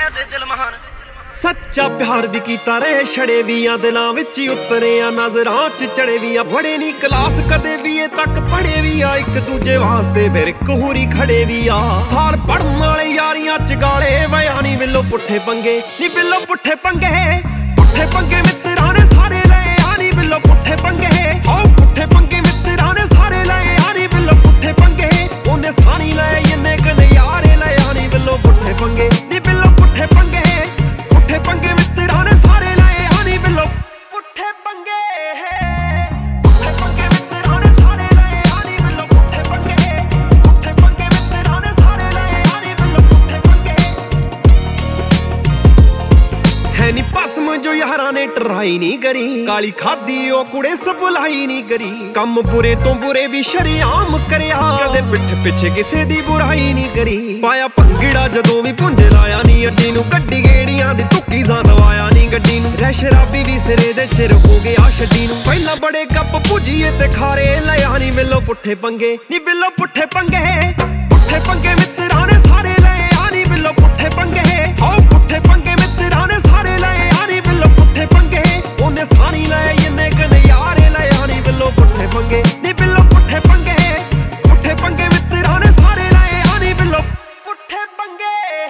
ਦੇ ਦਿਲ ਮਹਾਨ। ਸੱਚਾ ਪਿਆਰ ਵੀ ਕੀਤਾ ਰਹੇ ਛੜੇ ਵੀ ਆ ਦਿਲਾਂ ਵਿੱਚ ਉਤਰੇ ਆ ਨਜ਼ਰਾਂ 'ਚ ਚੜੇ ਵੀ ਆ ਬੜੇ ਨਹੀਂ ਕਲਾਸ ਕਦੇ ਵੀ ਇਹ ਤੱਕ ਪੜੇ ਵੀ ਆ ਇੱਕ ਦੂਜੇ ਵਾਸਤੇ ਫਿਰ ਇੱਕ ਹੋਰੀ ਖੜੇ ਵੀ ਆ ਸਾਲ ਪੜਨ ਵਾਲੇ ਯਾਰੀਆਂ 'ਚ ਗਾਲੇ ਵਿਆ ਨੀ ਬਿੱਲੋ ਪੁੱਠੇ ਪੰਗੇ ਨੀ ਬਿੱਲੋ ਪੁੱਠੇ ਪੰਗੇ ਮਿੱਤਰਾਂ ਨੇ ਸਾਰੇ ਲਏ ਆ ਨੀ ਬਿੱਲੋ ਪੁੱਠੇ ਪੰਗੇ ਹੋ ਪੁੱਠੇ ਪੰਗੇ ਮਿੱਤਰਾਂ ਨੇ ਸਾਰੇ ਲਏ ਆ ਨੀ ਬਿੱਲੋ ਪੁੱਠੇ ਪੰਗੇ ਉਹਨੇ ਸਾਣੀ ਲਏ ਇੰਨੇ ਕ ਨਜ਼ਾਰੇ ਲਏ ਆ ਨੀ ਬਿੱਲੋ ਪੁੱਠੇ ਪੰਗੇ ਨੀ ਬਿੱਲੋ ਪੁੱਠੇ ਪੰਗੇ ਮਿੱਤਰਾਂ ਨੇ ਸਾਰੇ ਲਏ ਆ ਨੀ ਬਿੱਲੋ ਪੁੱਠੇ ਪੰਗੇ ਮਿੱਤਰਾਂ ਨੇ ਸਾਰੇ ਲਏ ਆ ਨੀ ਬਿੱਲੋ ਪੁੱਠੇ ਪੰਗੇ ਮਿੱਤਰਾਂ ਨੇ ਸਾਰੇ ਲਏ ਆ ਨੀ ਬਿੱਲੋ ਪੁੱਠੇ ਪੰਗੇ ਹੈ ਨੀ ਪਸਮ ਜੋ ਯਾਰਾਂ ਨੇ ਟਰਾਈ ਨਹੀਂ ਕਰੀ ਕਾਲੀ ਖਾਦੀ ਉਹ ਕੁੜੇ ਸਪਲਾਈ ਨਹੀਂ ਕਰੀ ਕੰਮ ਬੁਰੇ ਤੋਂ ਬੁਰੇ ਵੀ ਸ਼ਰੀਆਮ ਕਰਿਆ ਕਦੇ ਪਿੱਠ ਪਿੱਛੇ ਕਿਸੇ ਦੀ ਬੁਰਾਈ ਨਹੀਂ ਕਰੀ ਪਾਇਆ ਭੰਗੜਾ ਜਦੋਂ ਵੀ ਪੁੰਜੇ ਲਾਇਆ ਨੀ ਅੱਡੀ ਨੂੰ ਕੱਢੀ ਗੇੜੀਆਂ ਦੀ ਤੁੱਕੀ ਜਾਂ ਦਵਾਇਆ ਨੀ ਗੱਡੀ ਨੂੰ ਰਹਿ ਸ਼ਰਾਬੀ ਵੀ ਸਿਰੇ ਦੇ ਚਿਰ ਹੋ ਗਿਆ ਛੱਡੀ ਨੂੰ ਪਹਿਲਾਂ ਬੜੇ ਕੱਪ ਭੁਜੀਏ ਤੇ ਖਾਰੇ ਲਿਆ ਨੀ ਬਿੱਲੋ ਪੁੱਠੇ ਪੰਗੇ ਨੀ ਬਿੱਲੋ ਪੁੱਠੇ ਪੰਗੇ ਮਿੱਤਰਾਂ ਨੇ ਸਾਰੇ ਲਏ ਆ ਨੀ ਬਿੱਲੋ ਪੁੱਠੇ ਪੰਗੇ ਹੋ ਪੁੱਠੇ ਪੰਗੇ ਮਿੱਤਰਾਂ ਨੇ ਸਾਰੇ ਲਏ ਆ ਨੀ ਬਿੱਲੋ ਪੁੱਠੇ ਪੰਗੇ ਉਹਨੇ ਸਾਰੀ ਲਏ ਇੰਨੇ ਕ ਨਜ਼ਾਰੇ ਲਏ ਆ ਨੀ ਬਿੱਲੋ ਪੁੱਠੇ ਪੰਗੇ ਨੀ ਬਿੱਲੋ ਪੁੱਠੇ ਪੰਗੇ ਮਿੱਤਰਾਂ ਨੇ ਸਾਰੇ ਲਏ ਆ ਨੀ ਬਿੱਲੋ ਪੁੱਠੇ ਪੰਗੇ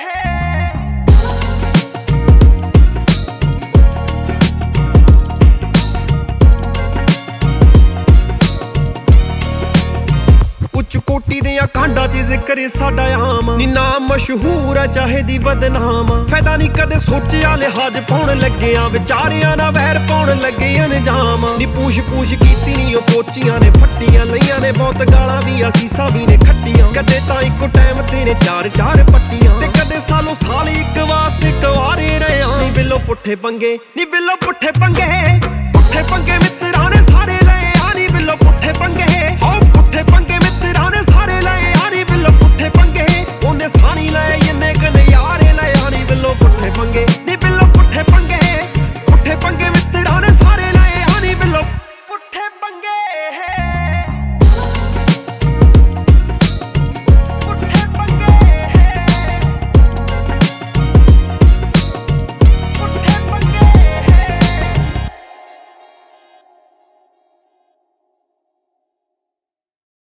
ਉੱਚ ਕੋਟੀ ਦੇ ਕਾਂਡਾਂ 'ਚ ਜ਼ਿਕਰ ਸਾਡਾ ਆਮ ਨੀ ਨਾਮ ਮਸ਼ਹੂਰ ਆ ਚਾਹੇ ਦੀ ਬਦਨਾਮ ਫਾਇਦਾ ਨਹੀਂ ਕਦੇ ਸੋਚਿਆ ਲਿਹਾਜ਼ ਪਾਉਣ ਲੱਗਿਆ ਵਿਚਾਰਿਆਂ ਨਾਲ ਵੈਰ ਪਾਉਣ ਲੱਗੇ ਅਨਜਾਮ ਨੀ ਪੂਛ ਕੀਤੀ ਨੀ ਉਹ ਪੋਚੀਆਂ ਨੇ ਫੱਟੀਆਂ ਲਈਆਂ ਨੇ ਬਹੁਤ ਗਾਲਾਂ ਵੀ ਅਸੀਸਾਂ ਵੀ ਨੇ ਖੱਟੀਆਂ ਕਦੇ ਤਾਂ ਇੱਕੋ ਟਾਈਮ ਤੇ ਨੇ ਚਾਰ ਪੱਟੀਆਂ ਤੇ ਕਦੇ ਸਾਲੋਂ ਸਾਲ ਇੱਕ ਵਾਸਤੇ ਕੁਆਰੇ ਰਹੇ ਨੀ ਬਿੱਲੋ ਪੁੱਠੇ ਪੰਗੇ ਨੀ ਬਿੱਲੋ ਪੁੱਠੇ ਪੰਗੇ ਮਿੱਤਰਾਂ ਨੇ ਸਾਰੇ ਲਏ ਆ ਨੀ ਬਿੱਲੋ ਪੁੱਠੇ ਪੰਗੇ ਹੋ ਪੁੱਠੇ ਪੰਗੇ ਮਿੱਤਰਾਂ ਨੇ ਸਾਰੇ ਲਏ ਆ ਨੀ ਬਿੱਲੋ ਪੁੱਠੇ ਪੰਗੇ ਉਹਨੇ ਸਾਰੀ ਲਏ